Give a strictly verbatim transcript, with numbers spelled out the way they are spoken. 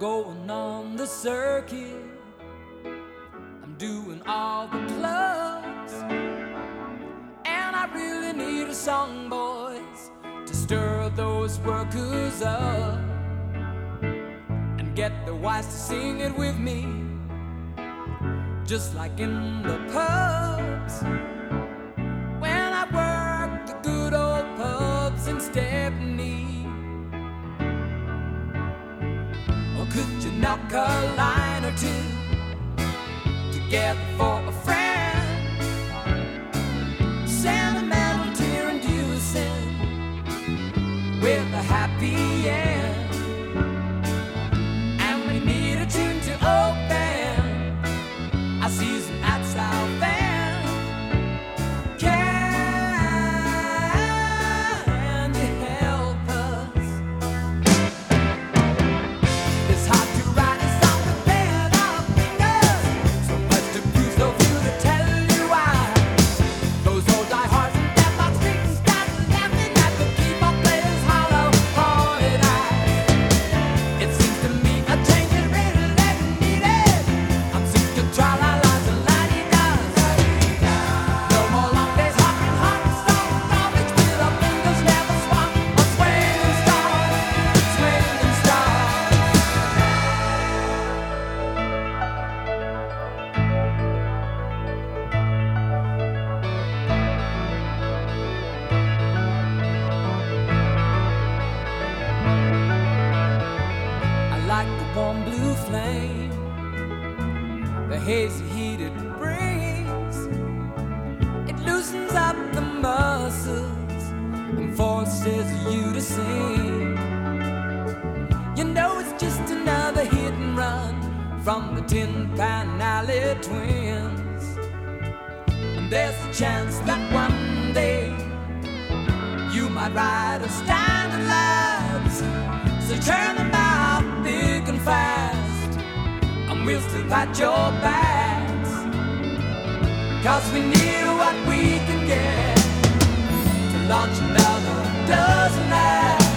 going on the circuit. I'm doing all the clubs, and I really need a song, boys, to stir those workers up and get the wives to sing it with me, just like in the pubs. When I work the good old pubs in Stepney. Or could you knock a line or two together for a friend? Sentimental tear-inducing with a happy end. And we need a tune to open our season at Southend. Can you help us? It's hard to write a song with pen up fingers, so much to bruise, no view to tell you why. Those old diehards in Denmark Street and start laughing at the keyboard players' hollow-hearted eyes. It seems to me a change is really needed. I'm sick of tra-la-las and la-di-das. No more long days hopping, hopping, stomping, stomping till our fingers never swap. On swinging stars, swinging stars. I like the warm blue flame, the hazy heat it brings. It loosens up the muscles and forces you to sing. You know it's just another hit and run from the Tin Pan Alley Twins. And there's a chance that one day you might ride a standard lads. So turn them out big and fast, and we'll still pat your backs. Cause we need what we can get to launch another dozen lads.